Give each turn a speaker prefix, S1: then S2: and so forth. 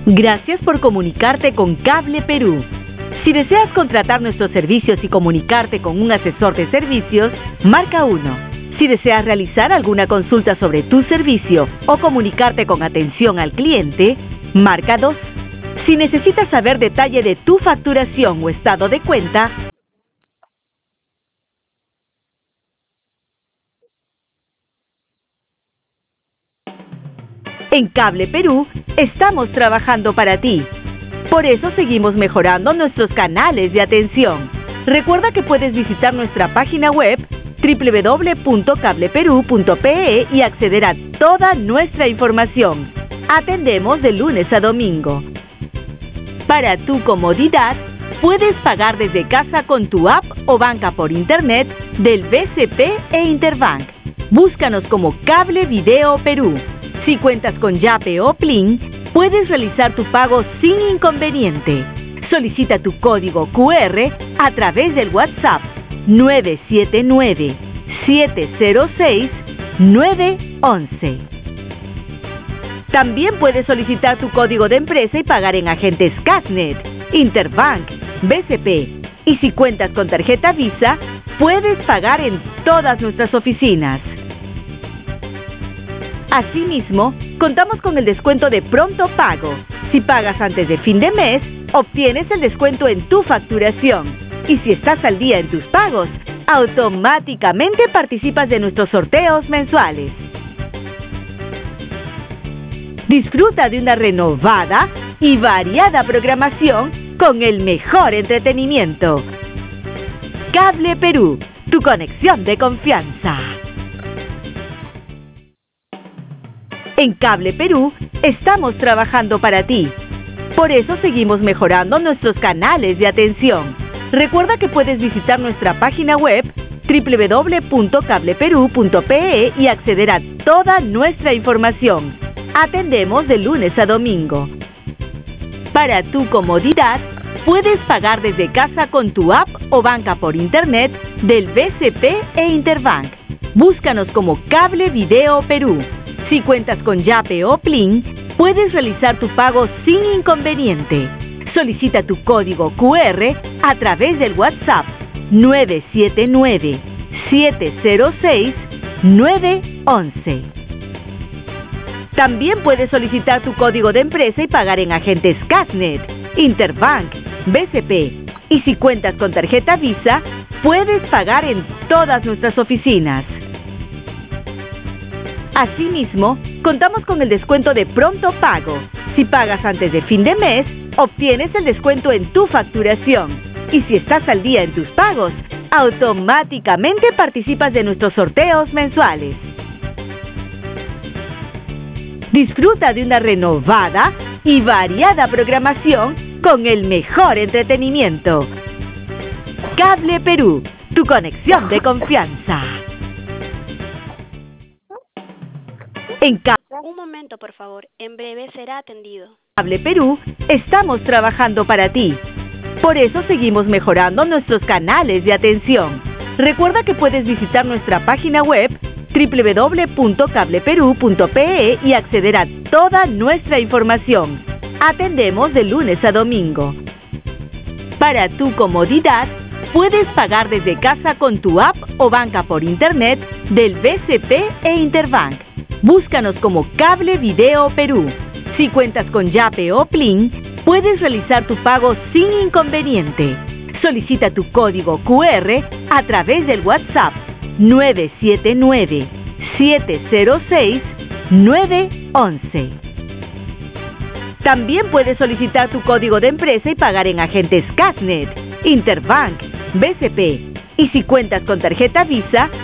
S1: Gracias por comunicarte con Cable Perú. Si deseas contratar nuestros servicios y comunicarte con un asesor de servicios, marca 1. Si deseas realizar alguna consulta sobre tu servicio o comunicarte con atención al cliente, marca 2. Si necesitas saber detalle de tu facturación o estado de cuenta, en Cable Perú estamos trabajando para ti. Por eso seguimos mejorando nuestros canales de atención. Recuerda que puedes visitar nuestra página web www.cableperu.pe y acceder a toda nuestra información. Atendemos de lunes a domingo. Para tu comodidad, puedes pagar desde casa con tu app o banca por internet del BCP e Interbank. Búscanos como Cable Video Perú. Si cuentas con Yape o Plin, puedes realizar tu pago sin inconveniente. Solicita tu código QR a través del WhatsApp 979-706-911. También puedes solicitar tu código de empresa y pagar en agentes Casnet, Interbank, BCP. Y si cuentas con tarjeta Visa, puedes pagar en todas nuestras oficinas. Asimismo, contamos con el descuento de pronto pago. Si pagas antes de fin de mes, obtienes el descuento en tu facturación. Y si estás al día en tus pagos, automáticamente participas de nuestros sorteos mensuales. Disfruta de una renovada y variada programación con el mejor entretenimiento. Cable Perú, tu conexión de confianza. En Cable Perú estamos trabajando para ti. Por eso seguimos mejorando nuestros canales de atención. Recuerda que puedes visitar nuestra página web www.cableperu.pe y acceder a toda nuestra información. Atendemos de lunes a domingo. Para tu comodidad, puedes pagar desde casa con tu app o banca por internet del BCP e Interbank. Búscanos como Cable Video Perú. Si cuentas con Yape o Plin, puedes realizar tu pago sin inconveniente. Solicita tu código QR a través del WhatsApp 979-706-911. También puedes solicitar tu código de empresa y pagar en agentes Casnet, Interbank, BCP. Y si cuentas con tarjeta Visa, puedes pagar en todas nuestras oficinas. Asimismo, contamos con el descuento de pronto pago. Si pagas antes de fin de mes, obtienes el descuento en tu facturación. Y si estás al día en tus pagos, automáticamente participas de nuestros sorteos mensuales. Disfruta de una renovada y variada programación con el mejor entretenimiento. Cable Perú, tu conexión de confianza.
S2: Un momento, por favor. En breve será atendido.
S1: Cable Perú estamos trabajando para ti. Por eso seguimos mejorando nuestros canales de atención. Recuerda que puedes visitar nuestra página web www.cableperu.pe y acceder a toda nuestra información. Atendemos de lunes a domingo. Para tu comodidad, puedes pagar desde casa con tu app o banca por internet del BCP e Interbank. Búscanos como Cable Video Perú. Si cuentas con Yape o Plin, puedes realizar tu pago sin inconveniente. Solicita tu código QR a través del WhatsApp 979-706-911. También puedes solicitar tu código de empresa y pagar en agentes Casnet, Interbank, BCP. Y si cuentas con tarjeta Visa,